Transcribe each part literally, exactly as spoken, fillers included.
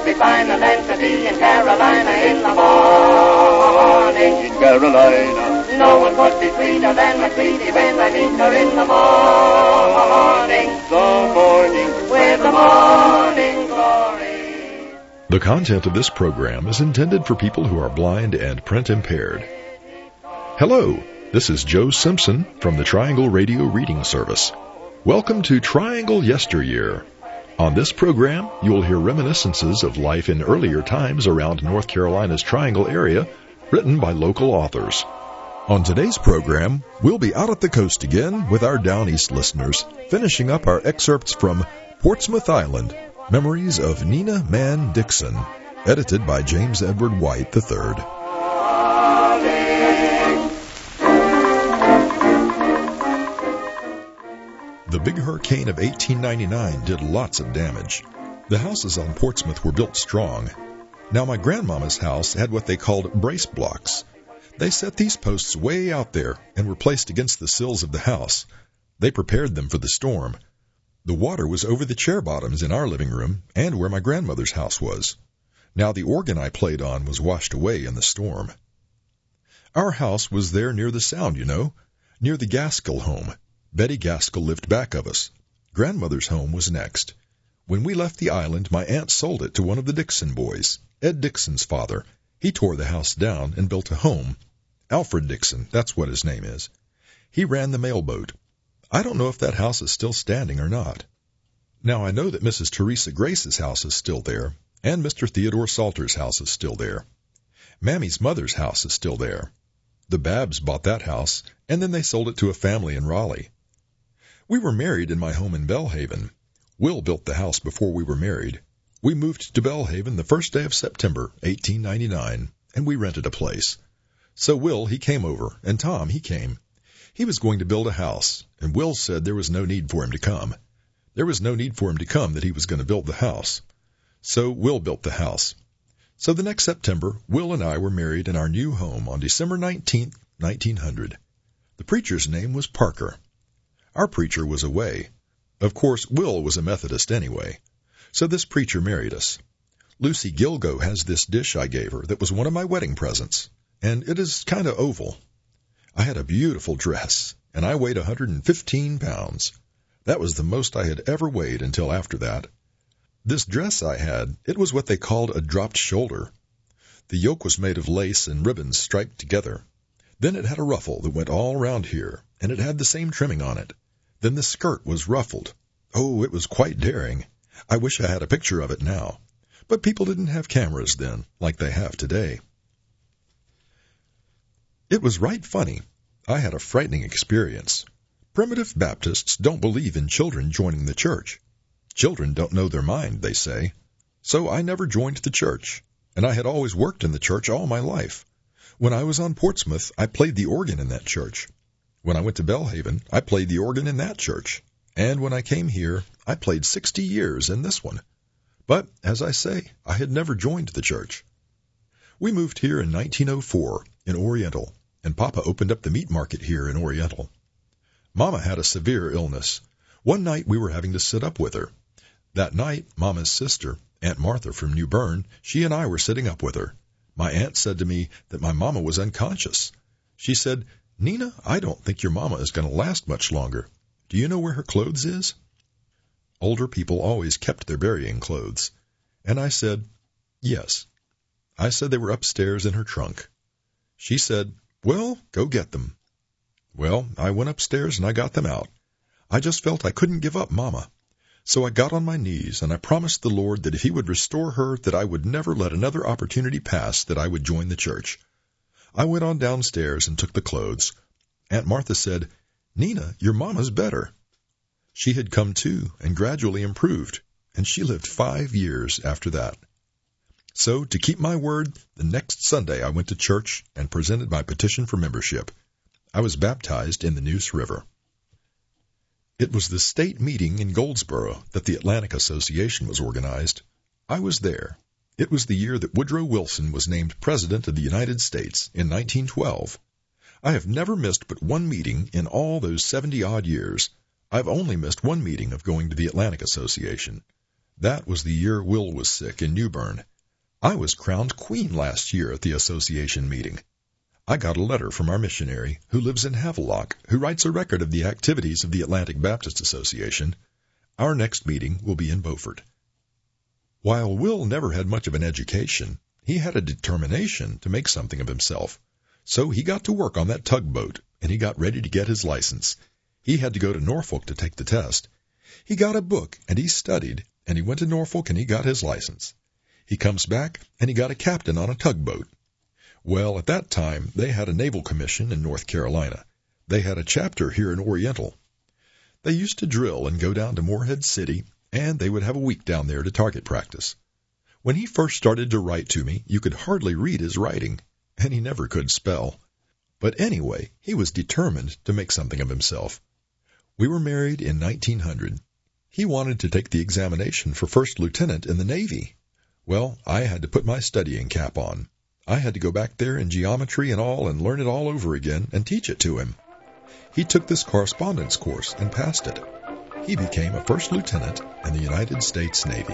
they find the land to be in Carolina in the morning. In Carolina, no one could be sweeter than my sweetie when I meet her in the morning. the morning, With the morning glory. The content of this program is intended for people who are blind and print impaired. Hello, this is Joe Simpson from the Triangle Radio Reading Service. Welcome to Triangle Yesteryear. On this program, you will hear reminiscences of life in earlier times around North Carolina's Triangle area, written by local authors. On today's program, we'll be out at the coast again with our Down East listeners, finishing up our excerpts from Portsmouth Island, Memories of Nina Mann Dixon, edited by James Edward White the third. The big hurricane of eighteen ninety-nine did lots of damage. The houses on Portsmouth were built strong. Now, my grandmama's house had what they called brace blocks. They set these posts way out there and were placed against the sills of the house. They prepared them for the storm. The water was over the chair bottoms in our living room and where my grandmother's house was. Now, the organ I played on was washed away in the storm. Our house was there near the Sound, you know, near the Gaskell home. Betty Gaskell lived back of us. Grandmother's home was next. When we left the island, my aunt sold it to one of the Dixon boys, Ed Dixon's father. He tore the house down and built a home. Alfred Dixon, that's what his name is. He ran the mailboat. I don't know if that house is still standing or not. Now, I know that Missus Teresa Grace's house is still there, and Mister Theodore Salter's house is still there. Mammy's mother's house is still there. The Babbs bought that house, and then they sold it to a family in Raleigh. We were married in my home in Belhaven. Will built the house before we were married. We moved to Belhaven the first day of September, eighteen ninety-nine, and we rented a place. So Will, he came over, and Tom, he came. He was going to build a house, and Will said there was no need for him to come. There was no need for him to come, that he was going to build the house. So Will built the house. So the next September, Will and I were married in our new home on December nineteenth, nineteen hundred. The preacher's name was Parker. Our preacher was away. Of course, Will was a Methodist anyway. So this preacher married us. Lucy Gilgo has this dish I gave her that was one of my wedding presents, and it is kind of oval. I had a beautiful dress, and I weighed one hundred fifteen pounds. That was the most I had ever weighed until after that. This dress I had, it was what they called a dropped shoulder. The yoke was made of lace and ribbons striped together. Then it had a ruffle that went all around here, and it had the same trimming on it. Then the skirt was ruffled. Oh, it was quite daring. I wish I had a picture of it now. But people didn't have cameras then, like they have today. It was right funny. I had a frightening experience. Primitive Baptists don't believe in children joining the church. Children don't know their mind, they say. So I never joined the church, and I had always worked in the church all my life. When I was on Portsmouth, I played the organ in that church. When I went to Belhaven, I played the organ in that church. And when I came here, I played sixty years in this one. But, as I say, I had never joined the church. We moved here in nineteen oh four, in Oriental, and Papa opened up the meat market here in Oriental. Mama had a severe illness. One night we were having to sit up with her. That night, Mama's sister, Aunt Martha from New Bern, she and I were sitting up with her. My aunt said to me that my mama was unconscious. She said, "Nina, I don't think your mama is going to last much longer. Do you know where her clothes is?" Older people always kept their burying clothes. And I said, yes. I said they were upstairs in her trunk. She said, "Well, go get them." Well, I went upstairs and I got them out. I just felt I couldn't give up Mama. So I got on my knees and I promised the Lord that if He would restore her, that I would never let another opportunity pass that I would join the church. I went on downstairs and took the clothes. Aunt Martha said, "Nina, your mama's better." She had come to and gradually improved, and she lived five years after that. So, to keep my word, the next Sunday I went to church and presented my petition for membership. I was baptized in the Neuse River. It was the state meeting in Goldsboro that the Atlantic Association was organized. I was there. It was the year that Woodrow Wilson was named President of the United States in nineteen twelve. I have never missed but one meeting in all those seventy-odd years. I've only missed one meeting of going to the Atlantic Association. That was the year Will was sick in Newbern. I was crowned queen last year at the association meeting. I got a letter from our missionary, who lives in Havelock, who writes a record of the activities of the Atlantic Baptist Association. Our next meeting will be in Beaufort. While Will never had much of an education, he had a determination to make something of himself. So he got to work on that tugboat, and he got ready to get his license. He had to go to Norfolk to take the test. He got a book, and he studied, and he went to Norfolk, and he got his license. He comes back, and he got a captain on a tugboat. Well, at that time, they had a naval commission in North Carolina. They had a chapter here in Oriental. They used to drill and go down to Morehead City, and they would have a week down there to target practice. When he first started to write to me, you could hardly read his writing, and he never could spell. But anyway, he was determined to make something of himself. We were married in nineteen hundred. He wanted to take the examination for first lieutenant in the Navy. Well, I had to put my studying cap on. I had to go back there in geometry and all and learn it all over again and teach it to him. He took this correspondence course and passed it. He became a first lieutenant in the United States Navy.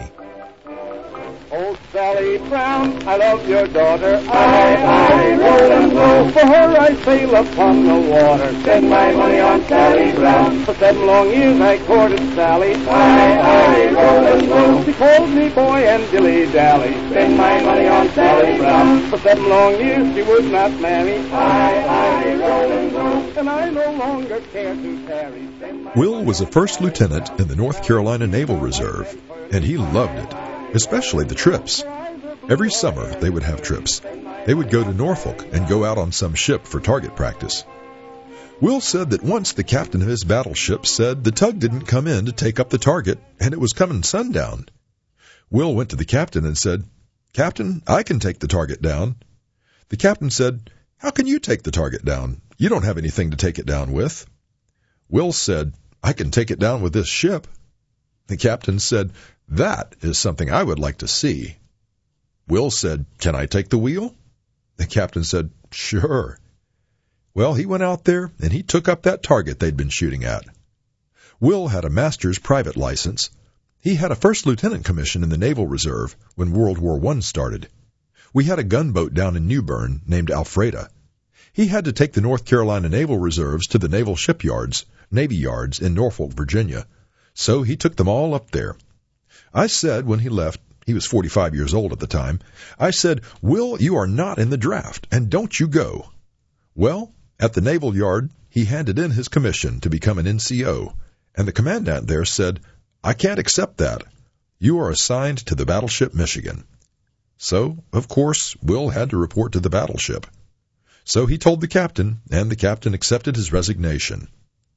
Oh, Sally Brown, I love your daughter. I, I, roll and roll. For her I sail upon the water. Spend my money on Sally Brown. For seven long years I courted Sally. I, I, roll and roll. She called me boy and dilly-dally. Spend my money on Sally Brown. For seven long years she would not marry. I, I, roll and roll. And I no longer care to tarry. Will was a first lieutenant in the North Carolina Naval Reserve, and he loved it. Especially the trips. Every summer they would have trips. They would go to Norfolk and go out on some ship for target practice. Will said that once the captain of his battleship said the tug didn't come in to take up the target and it was coming sundown. Will went to the captain and said, "Captain, I can take the target down." The captain said, "How can you take the target down? You don't have anything to take it down with." Will said, "I can take it down with this ship." The captain said, "That is something I would like to see." Will said, "Can I take the wheel?" The captain said, "Sure." Well, he went out there and he took up that target they'd been shooting at. Will had a master's private license. He had a first lieutenant commission in the Naval Reserve when World War One started. We had a gunboat down in Newbern named Alfreda. He had to take the North Carolina Naval Reserves to the naval shipyards, Navy yards in Norfolk, Virginia. So he took them all up there. I said when he left, he was forty-five years old at the time, I said, "Will, you are not in the draft, and don't you go." Well, at the Naval Yard, he handed in his commission to become an N C O, and the commandant there said, "I can't accept that. You are assigned to the battleship Michigan." So, of course, Will had to report to the battleship. So he told the captain, and the captain accepted his resignation.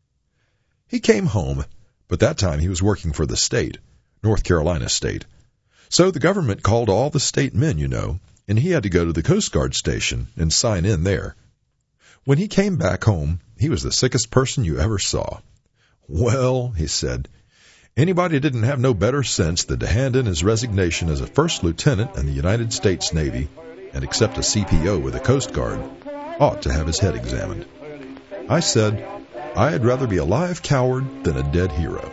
He came home, but that time he was working for the state, North Carolina State. So the government called all the state men, you know, and he had to go to the Coast Guard station and sign in there. When he came back home, he was the sickest person you ever saw. "Well," he said, "anybody didn't have no better sense than to hand in his resignation as a first lieutenant in the United States Navy and accept a C P O with the Coast Guard ought to have his head examined." I said, "I'd rather be a live coward than a dead hero."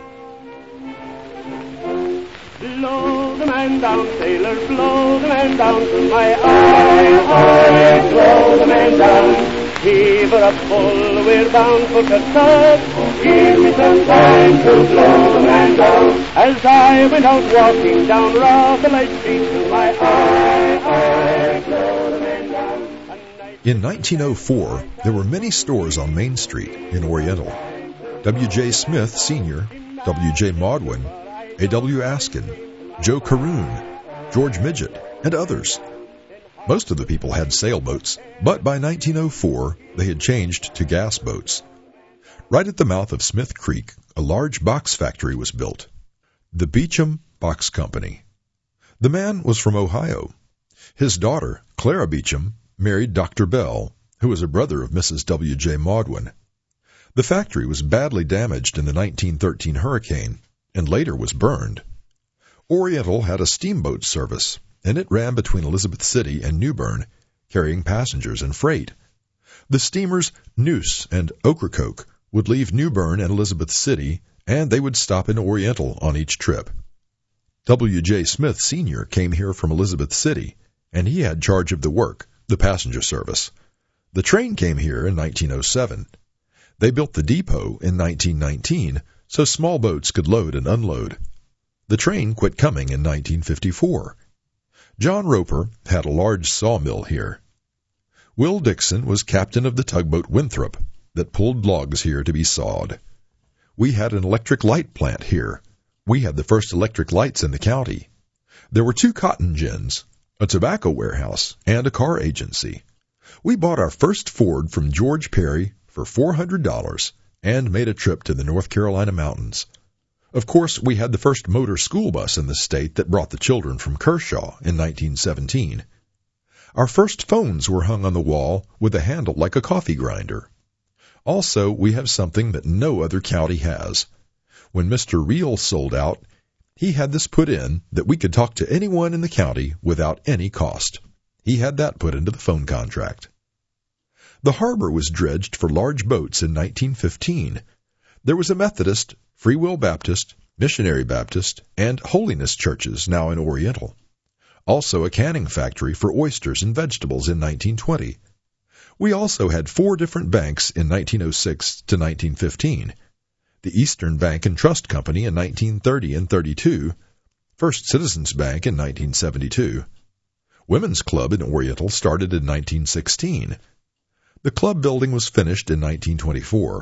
Blow the man down, sailor, blow the man down to my eye, eye, blow the man down. Heave her up full, we're bound for Castad. Give me some time to blow the man down. As I went out walking down Rotherlight Street to my eye, eye, blow the man down. In nineteen oh four, there were many stores on Main Street in Oriental. W J Smith, Senior, W J Maudwin, A W Askin, Joe Caroon, George Midget, and others. Most of the people had sailboats, but by nineteen oh four, they had changed to gas boats. Right at the mouth of Smith Creek, a large box factory was built. The Beecham Box Company. The man was from Ohio. His daughter, Clara Beecham, married Doctor Bell, who was a brother of Missus W J Maudwin. The factory was badly damaged in the nineteen thirteen hurricane, and later was burned. Oriental had a steamboat service, and it ran between Elizabeth City and Newbern, carrying passengers and freight. The steamers Noose and Ocracoke would leave Newbern and Elizabeth City, and they would stop in Oriental on each trip. W J Smith Senior came here from Elizabeth City, and he had charge of the work, the passenger service. The train came here in nineteen oh seven. They built the depot in nineteen nineteen so small boats could load and unload. The train quit coming in nineteen fifty-four. John Roper had a large sawmill here. Will Dixon was captain of the tugboat Winthrop that pulled logs here to be sawed. We had an electric light plant here. We had the first electric lights in the county. There were two cotton gins, a tobacco warehouse, and a car agency. We bought our first Ford from George Perry for four hundred dollars and made a trip to the North Carolina mountains. Of course, we had the first motor school bus in the state that brought the children from Kershaw in nineteen seventeen. Our first phones were hung on the wall with a handle like a coffee grinder. Also, we have something that no other county has. When Mister Reel sold out, he had this put in that we could talk to anyone in the county without any cost. He had that put into the phone contract. The harbor was dredged for large boats in nineteen fifteen. There was a Methodist, Free Will Baptist, Missionary Baptist, and Holiness churches now in Oriental. Also a canning factory for oysters and vegetables in nineteen twenty. We also had four different banks in nineteen oh six to nineteen fifteen. The Eastern Bank and Trust Company in nineteen thirty and thirty-two, First Citizens Bank in nineteen seventy-two. Women's Club in Oriental started in nineteen sixteen. The club building was finished in nineteen twenty-four.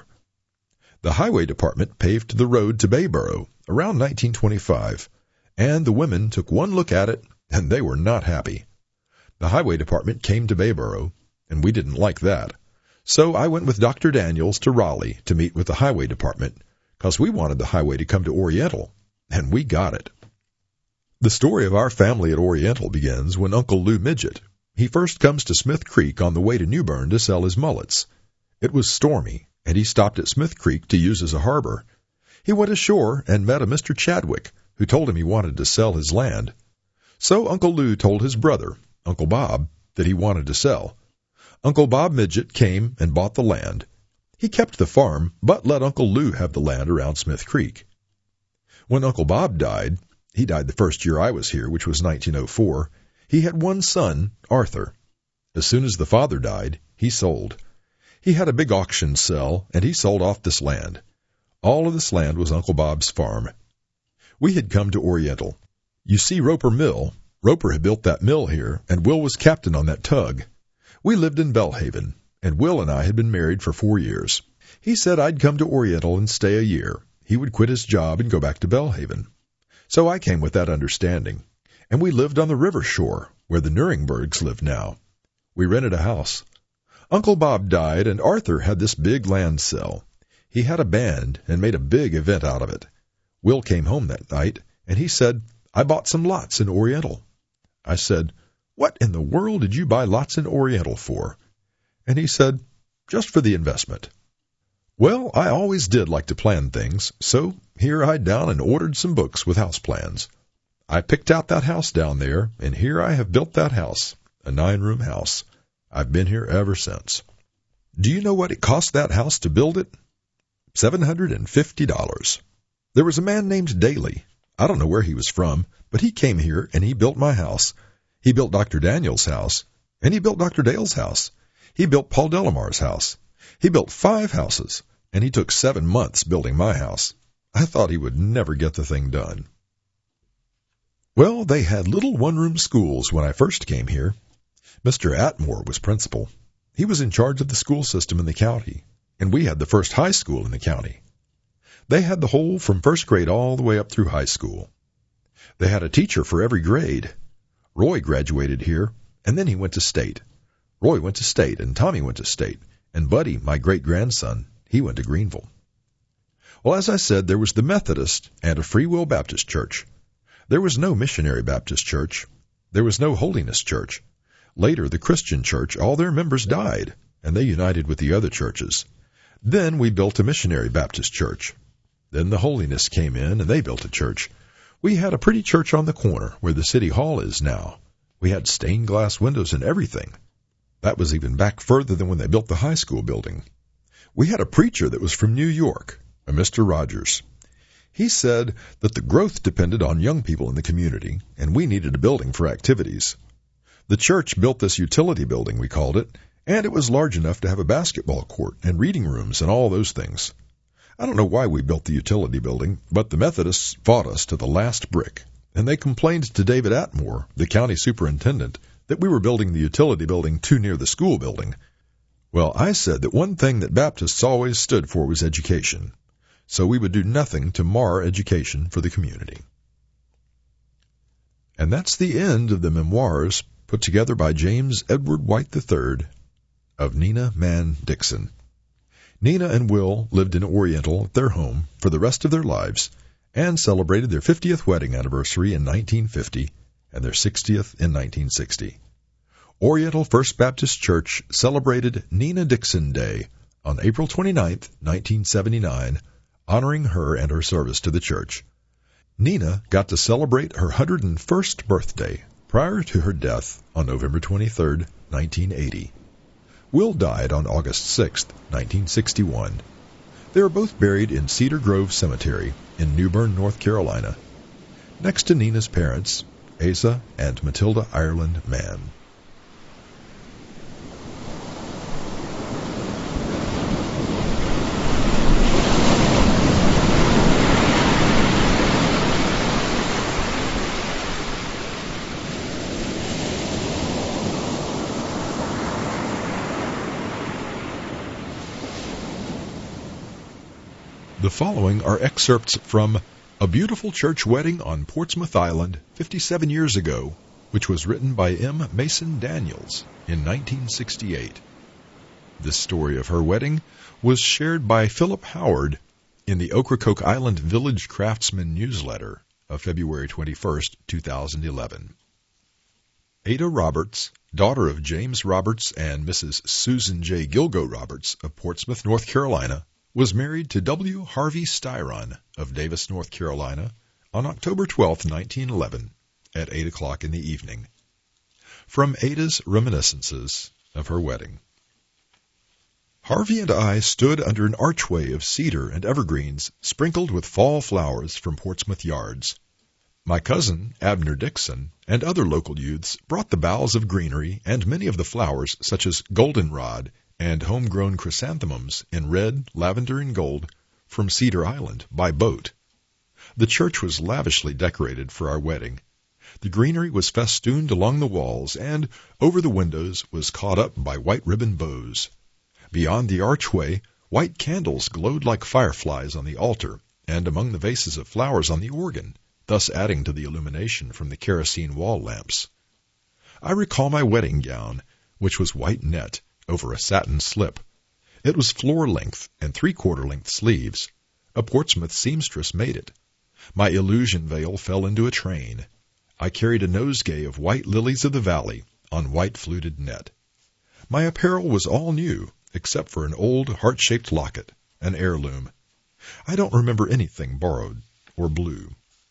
The Highway Department paved the road to Bayboro around nineteen twenty-five, and the women took one look at it, and they were not happy. The Highway Department came to Bayboro, and we didn't like that. So I went with Doctor Daniels to Raleigh to meet with the Highway Department, because we wanted the highway to come to Oriental, and we got it. The story of our family at Oriental begins when Uncle Lou Midget, he first comes to Smith Creek on the way to New Bern to sell his mullets. It was stormy, and he stopped at Smith Creek to use as a harbor. He went ashore and met a Mister Chadwick, who told him he wanted to sell his land. So Uncle Lou told his brother, Uncle Bob, that he wanted to sell. Uncle Bob Midget came and bought the land. He kept the farm, but let Uncle Lou have the land around Smith Creek. When Uncle Bob died, he died the first year I was here, which was nineteen oh four, he had one son, Arthur. As soon as the father died, he sold. He had a big auction sell, and he sold off this land. All of this land was Uncle Bob's farm. We had come to Oriental. You see Roper Mill. Roper had built that mill here, and Will was captain on that tug. We lived in Belhaven, and Will and I had been married for four years. He said I'd come to Oriental and stay a year. He would quit his job and go back to Belhaven. So I came with that understanding, and we lived on the river shore, where the Nurembergs live now. We rented a house. Uncle Bob died, and Arthur had this big land sale. He had a band and made a big event out of it. Will came home that night, and he said, I bought some lots in Oriental. I said, what in the world did you buy lots in Oriental for? And he said, just for the investment. Well, I always did like to plan things, so here I down and ordered some books with house plans. I picked out that house down there, and here I have built that house, a nine-room house. I've been here ever since. Do you know what it cost that house to build it? seven hundred fifty dollars. There was a man named Daly. I don't know where he was from, but he came here and he built my house. He built Doctor Daniels' house, and he built Doctor Dale's house. He built Paul Delamar's house. He built five houses, and he took seven months building my house. I thought he would never get the thing done. Well, they had little one-room schools when I first came here. Mister Atmore was principal. He was in charge of the school system in the county, and we had the first high school in the county. They had the whole from first grade all the way up through high school. They had a teacher for every grade. Roy graduated here, and then he went to state. Roy went to state, and Tommy went to state, and Buddy, my great-grandson, he went to Greenville. Well, as I said, there was the Methodist and a Free Will Baptist church. There was no Missionary Baptist church. There was no Holiness church. Later, the Christian church, all their members died, and they united with the other churches. Then we built a Missionary Baptist church. Then the Holiness came in, and they built a church. We had a pretty church on the corner where the city hall is now. We had stained glass windows and everything. That was even back further than when they built the high school building. We had a preacher that was from New York, a Mister Rogers. He said that the growth depended on young people in the community, and we needed a building for activities. The church built this utility building, we called it, and it was large enough to have a basketball court and reading rooms and all those things. I don't know why we built the utility building, but the Methodists fought us to the last brick, and they complained to David Atmore, the county superintendent, that we were building the utility building too near the school building. Well, I said that one thing that Baptists always stood for was education, so we would do nothing to mar education for the community. And that's the end of the memoirs put together by James Edward White the third of Nina Mann Dixon. Nina and Will lived in Oriental at their home for the rest of their lives and celebrated their fiftieth wedding anniversary in nineteen fifty and their sixtieth in nineteen sixty. Oriental First Baptist Church celebrated Nina Dixon Day on April twenty-ninth, nineteen seventy-nine, honoring her and her service to the church. Nina got to celebrate her one hundred first birthday prior to her death on November twenty-third, nineteen eighty. Will died on August sixth, nineteen sixty-one. They are both buried in Cedar Grove Cemetery in New Bern, North Carolina, next to Nina's parents, Asa and Matilda Ireland Mann. The following are excerpts from A Beautiful Church Wedding on Portsmouth Island fifty-seven years ago, which was written by M. Mason Daniels in nineteen sixty-eight. This story of her wedding was shared by Philip Howard in the Ocracoke Island Village Craftsman newsletter of February twenty-first, two thousand eleven. Ada Roberts, daughter of James Roberts and Missus Susan J. Gilgo Roberts of Portsmouth, North Carolina, was married to W. Harvey Styron of Davis, North Carolina, on October twelfth, nineteen eleven, at eight o'clock in the evening. From Ada's reminiscences of her wedding. Harvey and I stood under an archway of cedar and evergreens sprinkled with fall flowers from Portsmouth yards. My cousin, Abner Dixon, and other local youths brought the boughs of greenery and many of the flowers, such as goldenrod and homegrown chrysanthemums in red, lavender, and gold, from Cedar Island by boat. The church was lavishly decorated for our wedding. The greenery was festooned along the walls, and over the windows was caught up by white ribbon bows. Beyond the archway, white candles glowed like fireflies on the altar and among the vases of flowers on the organ, thus adding to the illumination from the kerosene wall lamps. I recall my wedding gown, which was white net, over a satin slip. It was floor-length and three-quarter-length sleeves. A Portsmouth seamstress made it. My illusion veil fell into a train. I carried a nosegay of white lilies of the valley on white fluted net. My apparel was all new, except for an old heart-shaped locket, an heirloom. I don't remember anything borrowed or blue.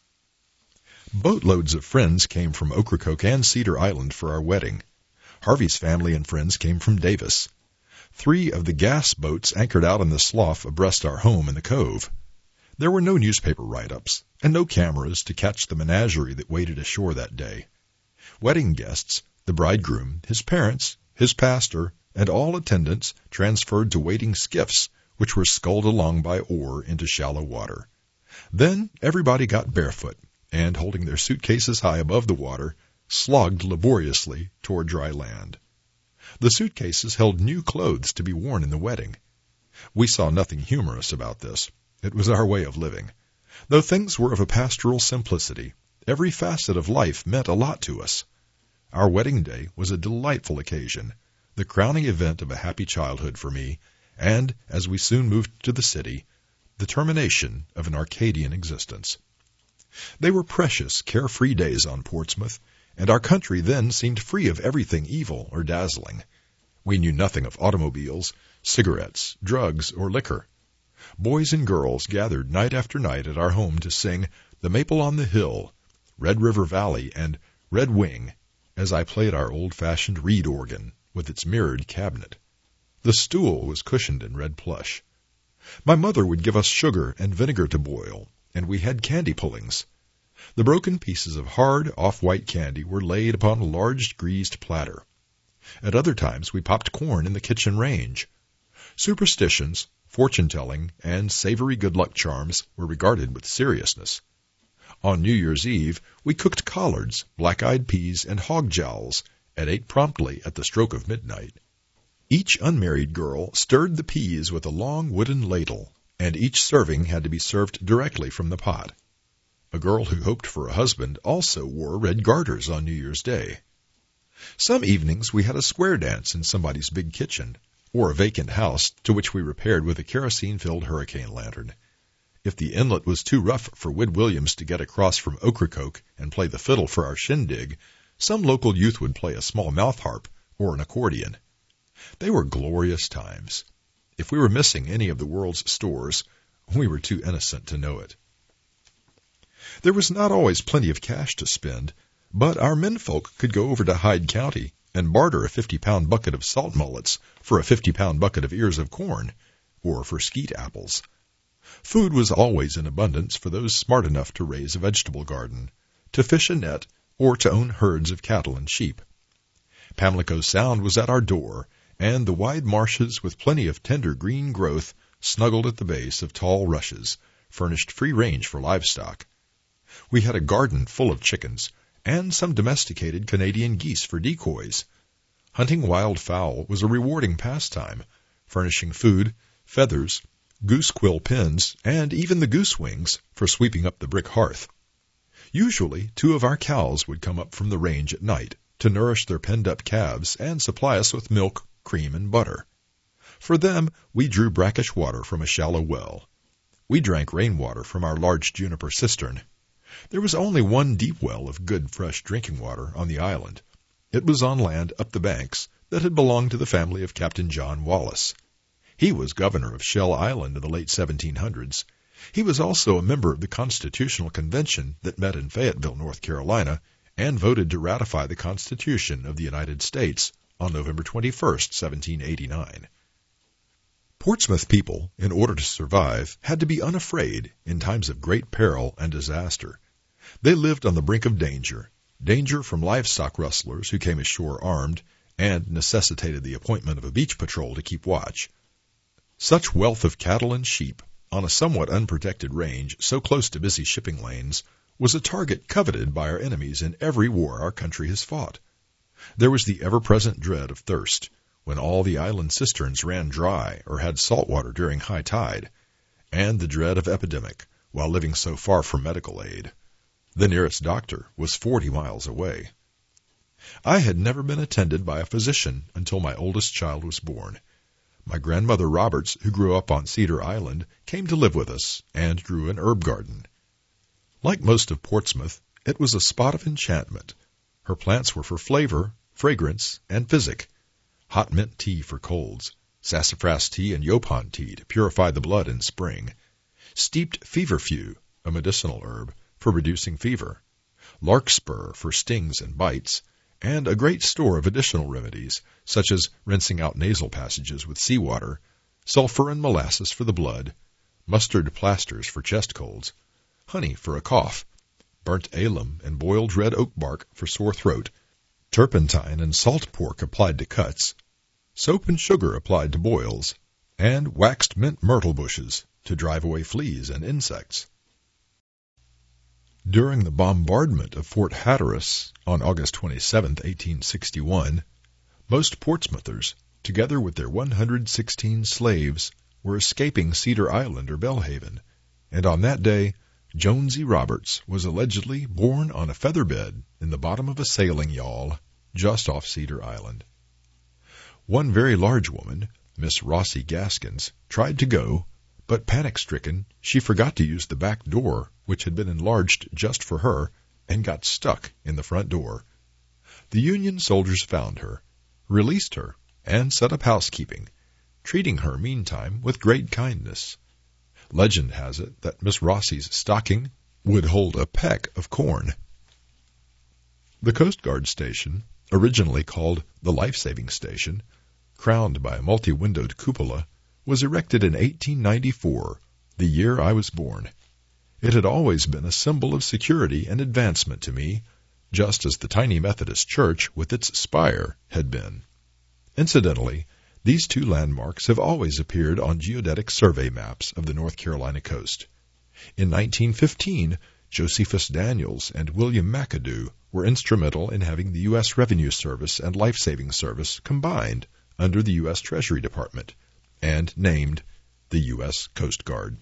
Boatloads of friends came from Ocracoke and Cedar Island for our wedding. Harvey's family and friends came from Davis. Three of the gas boats anchored out in the slough abreast our home in the cove. There were no newspaper write-ups and no cameras to catch the menagerie that waited ashore that day. Wedding guests, the bridegroom, his parents, his pastor, and all attendants transferred to waiting skiffs, which were sculled along by oar into shallow water. Then everybody got barefoot, and holding their suitcases high above the water, slogged laboriously toward dry land. The suitcases held new clothes to be worn in the wedding. We saw nothing humorous about this. It was our way of living. Though things were of a pastoral simplicity, every facet of life meant a lot to us. Our wedding day was a delightful occasion, the crowning event of a happy childhood for me, and, as we soon moved to the city, the termination of an Arcadian existence. They were precious, carefree days on Portsmouth, and our country then seemed free of everything evil or dazzling. We knew nothing of automobiles, cigarettes, drugs, or liquor. Boys and girls gathered night after night at our home to sing The Maple on the Hill, Red River Valley, and Red Wing, as I played our old-fashioned reed organ with its mirrored cabinet. The stool was cushioned in red plush. My mother would give us sugar and vinegar to boil, and we had candy pullings. The broken pieces of hard, off-white candy were laid upon a large greased platter. At other times we popped corn in the kitchen range. Superstitions, fortune-telling, and savory good-luck charms were regarded with seriousness. On New Year's Eve, we cooked collards, black-eyed peas, and hog jowls, and ate promptly at the stroke of midnight. Each unmarried girl stirred the peas with a long wooden ladle, and each serving had to be served directly from the pot. A girl who hoped for a husband also wore red garters on New Year's Day. Some evenings we had a square dance in somebody's big kitchen, or a vacant house to which we repaired with a kerosene-filled hurricane lantern. If the inlet was too rough for Wid Williams to get across from Ocracoke and play the fiddle for our shindig, some local youth would play a small mouth harp or an accordion. They were glorious times. If we were missing any of the world's stores, we were too innocent to know it. There was not always plenty of cash to spend, but our menfolk could go over to Hyde County and barter a fifty-pound bucket of salt mullets for a fifty-pound bucket of ears of corn, or for skeet apples. Food was always in abundance for those smart enough to raise a vegetable garden, to fish a net, or to own herds of cattle and sheep. Pamlico Sound was at our door, and the wide marshes with plenty of tender green growth snuggled at the base of tall rushes furnished free range for livestock. We had a garden full of chickens, and some domesticated Canadian geese for decoys. Hunting wild fowl was a rewarding pastime, furnishing food, feathers, goose quill pins, and even the goose wings for sweeping up the brick hearth. Usually, two of our cows would come up from the range at night to nourish their penned-up calves and supply us with milk, cream, and butter. For them, we drew brackish water from a shallow well. We drank rainwater from our large juniper cistern. There was only one deep well of good, fresh drinking water on the island. It was on land up the banks that had belonged to the family of Captain John Wallace. He was governor of Shell Island in the late seventeen hundreds. He was also a member of the Constitutional Convention that met in Fayetteville, North Carolina, and voted to ratify the Constitution of the United States on November twenty-first, seventeen eighty-nine. Portsmouth people, in order to survive, had to be unafraid in times of great peril and disaster. They lived on the brink of danger, danger from livestock rustlers who came ashore armed and necessitated the appointment of a beach patrol to keep watch. Such wealth of cattle and sheep on a somewhat unprotected range so close to busy shipping lanes was a target coveted by our enemies in every war our country has fought. There was the ever-present dread of thirst, when all the island cisterns ran dry or had salt water during high tide, and the dread of epidemic while living so far from medical aid. The nearest doctor was forty miles away. I had never been attended by a physician until my oldest child was born. My grandmother Roberts, who grew up on Cedar Island, came to live with us and drew an herb garden. Like most of Portsmouth, it was a spot of enchantment. Her plants were for flavor, fragrance, and physic. Hot mint tea for colds, sassafras tea and yopon tea to purify the blood in spring, steeped feverfew, a medicinal herb, for reducing fever, larkspur for stings and bites, and a great store of additional remedies, such as rinsing out nasal passages with seawater, sulfur and molasses for the blood, mustard plasters for chest colds, honey for a cough, burnt alum and boiled red oak bark for sore throat, turpentine and salt pork applied to cuts, soap and sugar applied to boils, and waxed mint myrtle bushes to drive away fleas and insects. During the bombardment of Fort Hatteras on August twenty-seventh, eighteen sixty-one, most Portsmouthers, together with their one hundred sixteen slaves, were escaping Cedar Island or Belhaven, and on that day Jonesy Roberts was allegedly born on a feather bed in the bottom of a sailing yawl just off Cedar Island. One very large woman, Miss Rossie Gaskins, tried to go, but panic-stricken, she forgot to use the back door, which had been enlarged just for her, and got stuck in the front door. The Union soldiers found her, released her, and set up housekeeping, treating her meantime with great kindness. Legend has it that Miss Rossie's stocking would hold a peck of corn. The Coast Guard station, originally called the Life-Saving Station, crowned by a multi-windowed cupola, was erected in eighteen ninety-four, the year I was born. It had always been a symbol of security and advancement to me, just as the tiny Methodist church with its spire had been. Incidentally, these two landmarks have always appeared on geodetic survey maps of the North Carolina coast. In nineteen fifteen, Josephus Daniels and William McAdoo were instrumental in having the U S Revenue Service and Life Saving Service combined under the U S Treasury Department and named the U S Coast Guard.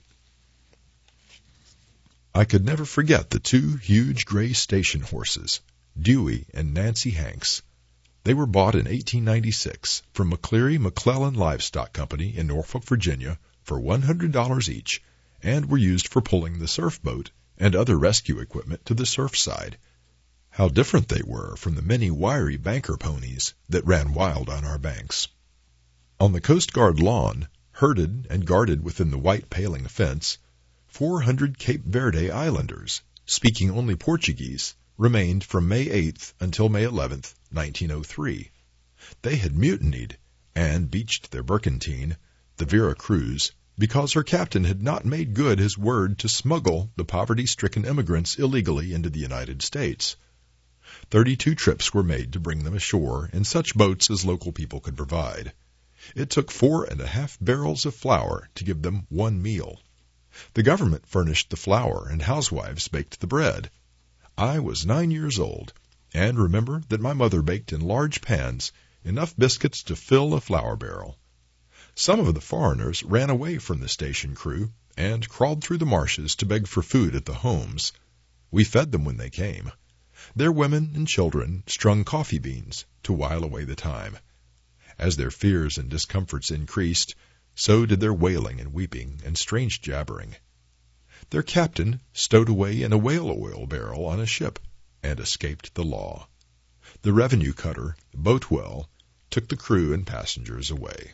I could never forget the two huge gray station horses, Dewey and Nancy Hanks. They were bought in eighteen ninety-six from McCleary McClellan Livestock Company in Norfolk, Virginia for one hundred dollars each and were used for pulling the surf boat and other rescue equipment to the surf side. How different they were from the many wiry banker ponies that ran wild on our banks. On the Coast Guard lawn, herded and guarded within the white paling fence, four hundred Cape Verde Islanders, speaking only Portuguese, remained from May eighth until May eleventh, nineteen oh three. They had mutinied and beached their berkantine, the Vera Cruz, because her captain had not made good his word to smuggle the poverty-stricken immigrants illegally into the United States. Thirty-two trips were made to bring them ashore in such boats as local people could provide. It took four and a half barrels of flour to give them one meal. The government furnished the flour and housewives baked the bread. I was nine years old and remember that my mother baked in large pans enough biscuits to fill a flour barrel. Some of the foreigners ran away from the station crew and crawled through the marshes to beg for food at the homes. We fed them when they came. Their women and children strung coffee beans to while away the time. As their fears and discomforts increased, so did their wailing and weeping and strange jabbering. Their captain stowed away in a whale oil barrel on a ship and escaped the law. The revenue cutter, Boatwell, took the crew and passengers away.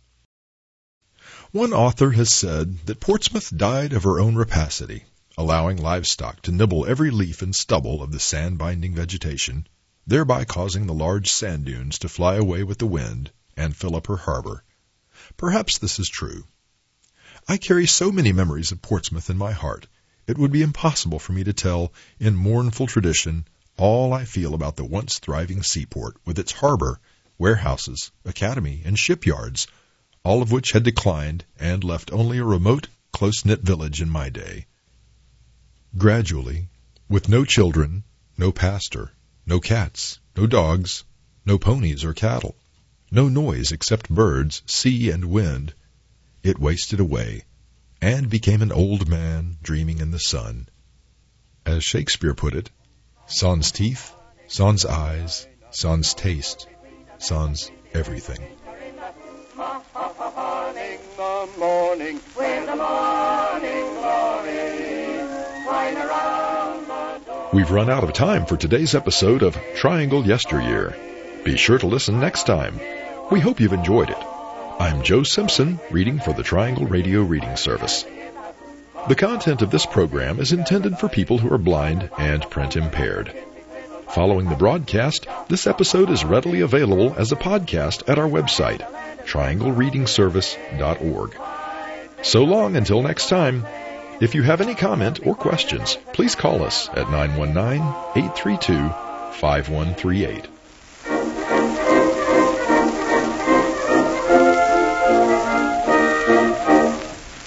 One author has said that Portsmouth died of her own rapacity, allowing livestock to nibble every leaf and stubble of the sand-binding vegetation, thereby causing the large sand dunes to fly away with the wind and fill up her harbor. Perhaps this is true. I carry so many memories of Portsmouth in my heart, it would be impossible for me to tell, in mournful tradition, all I feel about the once thriving seaport with its harbor, warehouses, academy, and shipyards, all of which had declined and left only a remote, close-knit village in my day. Gradually, with no children, no pastor, no cats, no dogs, no ponies or cattle, no noise except birds, sea, and wind, it wasted away and became an old man dreaming in the sun. As Shakespeare put it, sans teeth, sans eyes, sans taste, sans everything. Morning, the morning, with the morning glory, shine around the door. We've run out of time for today's episode of Triangle Yesteryear. Be sure to listen next time. We hope you've enjoyed it. I'm Joe Simpson, reading for the Triangle Radio Reading Service. The content of this program is intended for people who are blind and print impaired. Following the broadcast, this episode is readily available as a podcast at our website, triangle reading service dot org. So long until next time. If you have any comment or questions, please call us at nine one nine, eight three two, five one three eight.